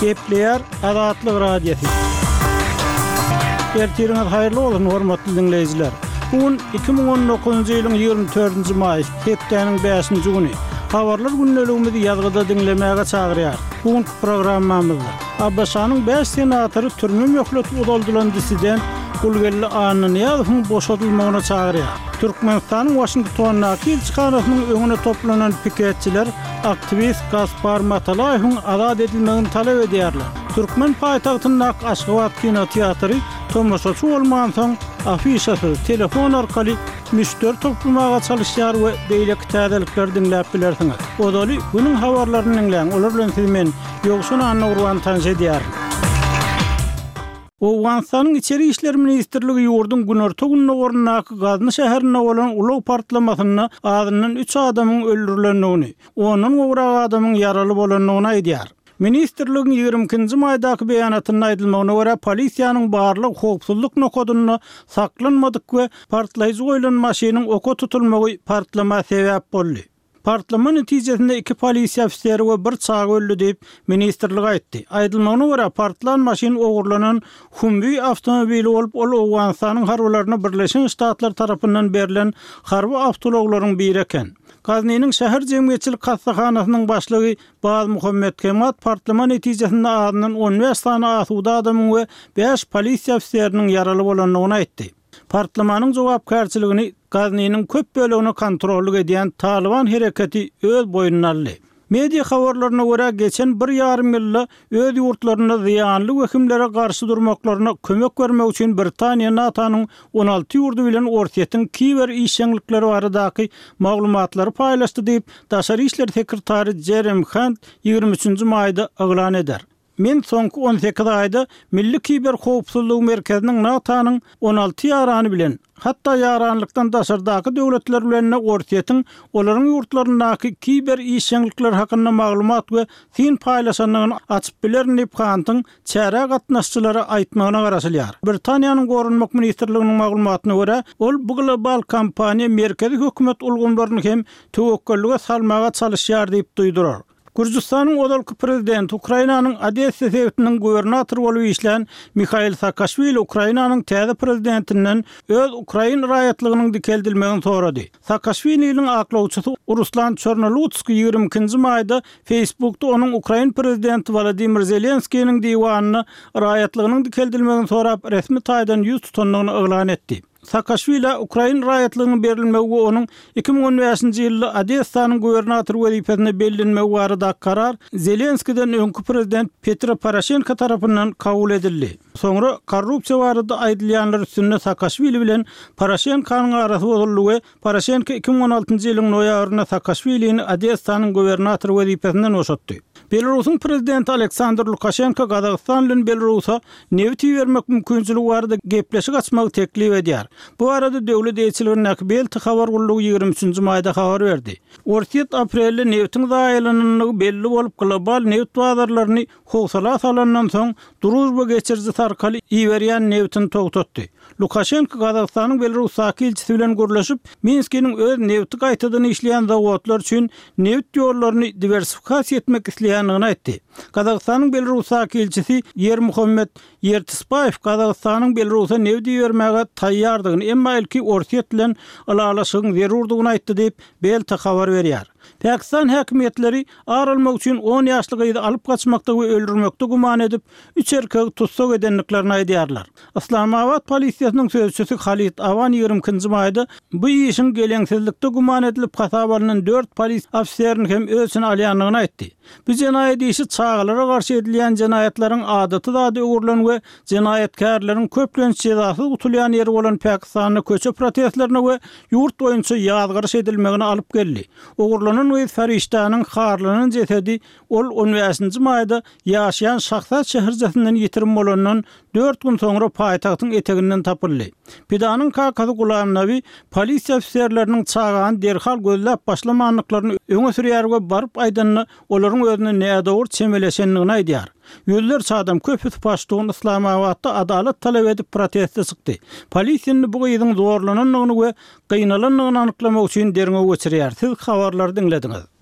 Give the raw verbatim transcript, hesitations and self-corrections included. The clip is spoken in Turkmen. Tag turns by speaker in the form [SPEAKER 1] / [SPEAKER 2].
[SPEAKER 1] Gepleyer Azatlyk Radiosu. Ertiriniz hayırlı olsun hormatly dinleyijiler. Bugün iki bin on dokuzuncu ýylyň ýygrimi dördünji maý, septemberiň beşinji güni. Habarlar günneligimizi ýazgyda dinlemäge çagyrýar. Bugün programmamyzda Abbaşanyň beş senatory türme möhlet udaldylan disiden Gulgelli Anny Niýazowyň boşadylmagyna çagyrýar. Türkmenistanyň Washingtondaky elçixanasynyň öňüne toplanan piketçiler aktivist Gaspar Matalaýewiň azad edilmegini talap edýärler. Türkmen paýtagtyndaky Aşgabat kino teatry tomoşaçy bolmagan soň afişasy telefon arkaly müşteri toplamaga çalışýar we beýleki täzelikler dinläp bilersiňiz. Odaly bunyň habarlaryny dinleň. Olar bilen siz men ýoksun Anna Urwan tanış edýär. Owganstanyň içeri işler ministrligi ýurdun günorta gününe gornaky Gazny şäherine bolan ulag partlamasyna adyndan üç adamyň öldürilendigini, onuň owrak adamyň yaraly bolanyny aýdýar. Ministrligiň ýygrimi ikinji maýdaky beýanatyna aýdylmagyna görä polisiýanyň barlyk howpsuzlyk nokodyna saklanmadyk we partlaýjy goýulan maşynyň oka tutulmagy partlama sebäp boldy. Partlama netijesinde iki polisiýa ofiseri we bir çagy öldü diýip ministrlik aýtdy. Aýdylmagyna görä partlan maşyn ogurlanan Humvee awtomobili bolup ol Owganstanyň harbalaryna Birleşen Ştatlar tarapyndan berilen harby awtologlaryň biri eken. Gaznyň şäher jemgyýetçilik hassahanasynyň başlygy Baz Muhammed Kemat partlama netijesinde adyndan on beş sany asuda adamyň we beş polisiýa ofiseriniň yaraly bolanyny aýtdy. Partlamanyň jogapkärçiligini Gaznyň köp bölegini kontrolly edýän Taliban hereketi öz boýnuna aldy. Media habarlaryna görä geçen bir ýarym ýylda öz ýurtlaryna ziýanly wekimlere garşy durmaklaryna kömek bermek üçin Britaniýa NATO'nyň on alty ýurdu bilen ortaýetiň kiber işçilikleri baradaky maglumatlary paýlaşdy diýip Daşary işler sekretary Jeremy Hunt ýygrimi üçinji maýda aglan eder. Men soňky on sekiz aýda Milli Kiber Howpsuzlyk Merkeziniň NATO'nyň on alty ýarany bilen, hatda ýaranlykdan daşardaky döwletler bilen ortaýetiň olaryň ýurtlaryndaky kiber işçilikler hakynda maglumat we fin paýlaşanyny açyp bilerini iphantyň çäre gatnaşçylary aýtmagyna garaşylýar. Britaniýanyň Gorunmak ministrliginiň maglumatyna görä, ol bu global kampaniýa merkezi hökümet ulgamlaryny hem töwekküllige salmaga çalışýar diýip duýdurar. Gürjistanyň odalky prezidenti Ukrainanyň Odessa şäheriniň gubernatory bolup işlän Mikhail Saakashvili Ukrainanyň täze prezidentinden öz Ukrain raýatlygynyň dikeldilmegini sorady. Saakashviliň aklawçysy Ruslan Chornolyutsky ýygrimi ikinji maýda Facebookda onuň Ukrain prezidenti Volodymyr Zelenskiýiň diwanyny raýatlygynyň dikeldilmegini sorap resmi taýdan ýüz tutanlygyny eglan etdi. Saakashvili Ukrain raýatlygynyň berilmegi we onuň iki bin on beşinji ýylda Odessanyň gubernatory wezipesine bellenmegi barada karar Zelenskiýden öňkü prezident Petro Poroshenko tarapyndan kabul edildi. Soňra korrupsiýa barada aýdylýanlar üstünde Saakashvili bilen Poroshenkonyň arasy bozuldy we Poroshenko iki bin on altynjy ýylyň noýabrynda Saakashvilini Odessanyň gubernatory wezipesinden oşatdy. Belarusyň prezidenti Aleksandr Lukashenko Gazagystan bilen Belarusa newti bermek mümkinçiligi barada gepleşik açmagy teklip edýär. Bu arada döwlet elçiliginiň Belti habar gullugy ýygrimi üçinji maýda habar berdi. Ortaýet aprelde neftiň daýalanyny belli bolup global neft bazarlaryny howsala salandan soň Druzhba geçirji tarkaly iýerýän neftin togtatdy. Lukashenko Gazagystanyň Belarusaky elçisi bilen görleşip Minskiň öz nefti gaýtadan işleýän zawodlar üçin neft ýollaryny diversifikasiýa etmek isleýändigini aýtdy. Gazagystanyň Belarusaky elçisi Yer Muhammed Yertispayev Gazagystanyň Belarusa neft bermäge taýýardygyny, emma ilki ortaýet bilen alalaşygyň zerurdygyny aýtdy diýip Belti habar berýär. Pakistan häkimetleri aralmak üçin on ýaşly gyzy alyp gaçmakda we öldürmekde guman edip üç erkegi tutsak edenliklerini aýdýarlar. Islamabad polisiýasynyň sözçüsü Khalid Awan ýygrimi ikinji maýda bu işin geleňsizlikde guman edilip gasabalynan dört polis ofiserini hem özüne alýanlygyny aýtdy. Bu jenaýat işi çağlara garşy edilýän jenaýatlaryň adaty zady öwürlen we jenaýatkarlaryň köplençe cezasy utulýan ýeri bolan Pakistanyň köçe protestlerine we ýurt boýunça ýazgyryş edilmegini alyp geldi. Ogurlanan we feriştanyň harlanan jesedi ol on beşinji maýda ýaşaýan Şahsat şäherjesinden ýitirim bolandan dört gün soňra paýtagtyň eteginden tapyldy. Pidanyň kakasy Gulam Nabi polisiýa ofiserleriniň çağan derhal gözläp başlamanlyklaryny öňe sürýär we baryp aýdanyny olaryň özüne nädowur çemeleşenligini aýdýar. Yüzlerce adam köpüt paştuğun Islamabadda adalet talep edip proteste çıktı. Polisiýanyň bu gyzyň zorlananyny we gynalanyny anyklamak üçin derňe geçirýär. Siz habarlary dinlediňiz.